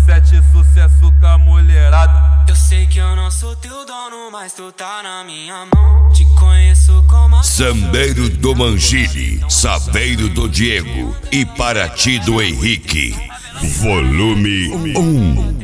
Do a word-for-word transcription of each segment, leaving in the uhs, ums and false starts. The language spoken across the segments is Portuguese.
sete, sucesso com a mulherada. Eu sei que eu não sou teu dono, mas tu tá na minha mão. Te conheço como a... Sambeiro do Mangini, Saveiro do Diego e Paraty do Henrique. Volume um.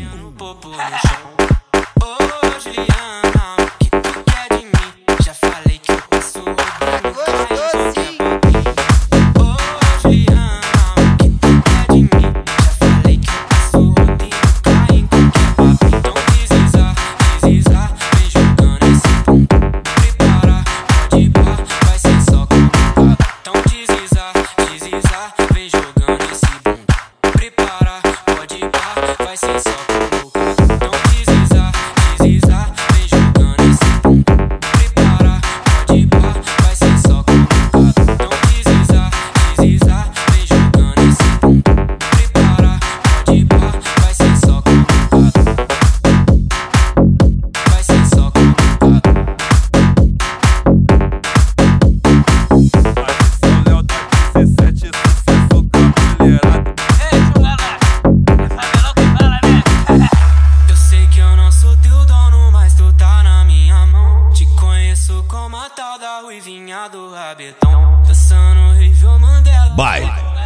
Do rabetão, dançando Rivel Mandela. By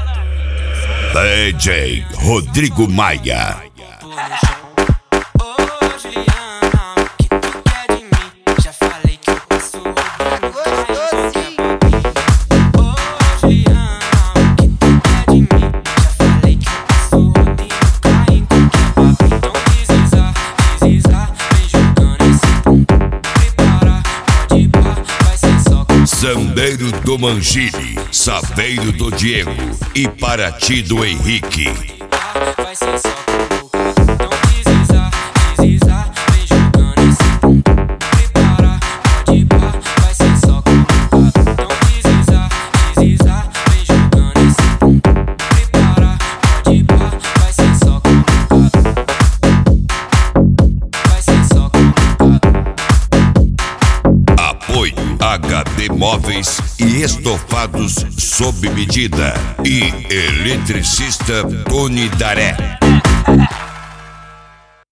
D J Rodrigo Maia. Sambeiro do Mangini, Saveiro do Diego e Paraty do Henrique. Vai ser só então deslizar, deslizar, vem jogando esse pum. Prepara, pode pá, vai ser só então deslizar, deslizar, vem jogando esse pum. Prepara, pode pá, vai ser só vai ser só Apoio H D Móveis e Estofados sob medida e Eletricista Tony Daré.